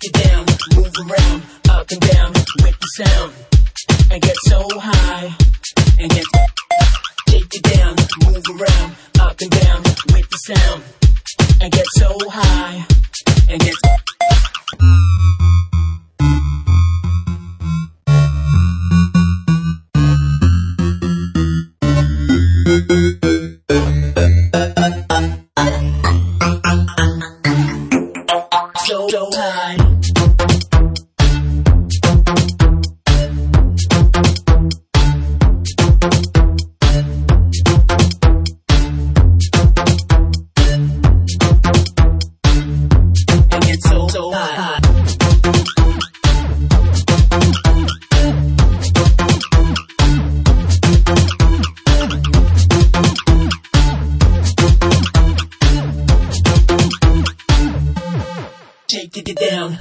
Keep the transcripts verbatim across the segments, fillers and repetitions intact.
Take it down, move around, up and down with the sound, and get so high, and get. Take it down, move around, up and down with the sound, and get so high, and get. So, so high. And get so, so high. Take it down.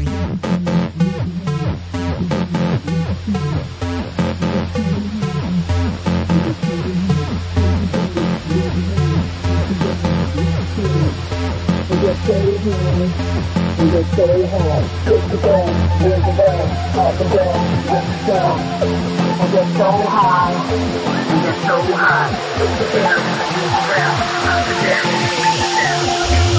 We get so high, we get so high. Take it down, move around, up and down, with the sound. We get so high, we get so high. Take it down, move around, up and down, with the sound.